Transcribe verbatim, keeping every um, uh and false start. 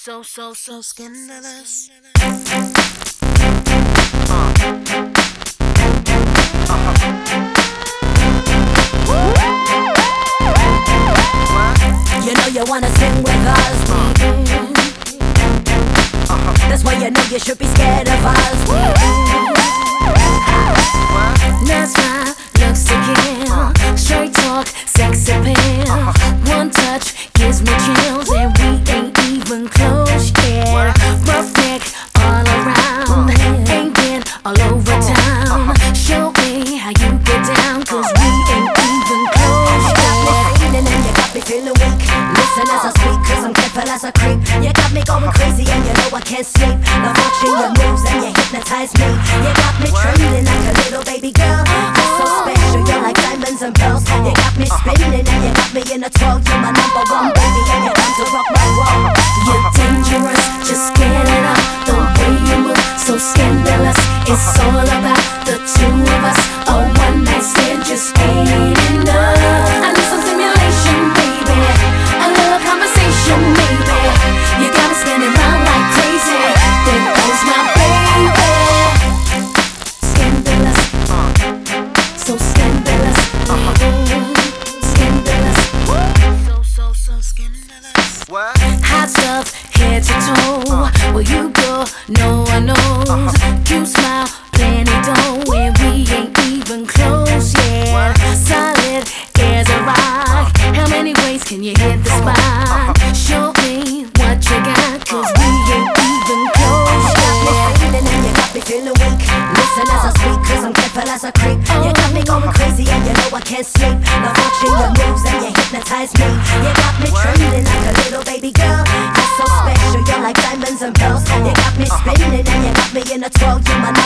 So, so, so scandalous. You know you wanna sing with us, mm-hmm. That's why you know you should be scared of us, mm-hmm. That's my looks to kill, straight talk, sex appeal. One touch gives me chills, and we ain't even close yet. Rough neck all around, ain't been all over town. Show me how you get down, cause we ain't even close yet. And you got me feeling weak. Listen as I speak, cause I'm careful as a creep. You got me going crazy and you know I can't sleep. Love watching your moves and you hypnotize me. You got me trembling like a little baby girl. You're so special, you're like diamonds and pearls. You got me spinning and you got me in a twirl. You're my number one baby and you're time to rock my world. You're dangerous, just get it up. The way you move, so scandalous. It's all about the two of us. A one night stand just ain't enough. I need some stimulation, baby. A little conversation, maybe. You got me spinning round like crazy. There goes my baby. Scandalous, so scandalous, mm-hmm. Scandalous, So, so, so scandalous. What? hot stuff, head to toe. Where you go, no one knows. You smile, plenty dough, and we ain't even close yet. Solid as a rock. How many ways can you hit the spot? Show me what you got, cause we ain't even close yet. And you got me feeling weak. Listen as I speak, cause I'm careful as a creep. You got me going crazy and you know I can't sleep. Love watching your moves and you hypnotize me. You got me trembling like a little baby girl. You're so special, you're like diamonds and pearls. You got me spinning and you got me in a twirl. You're my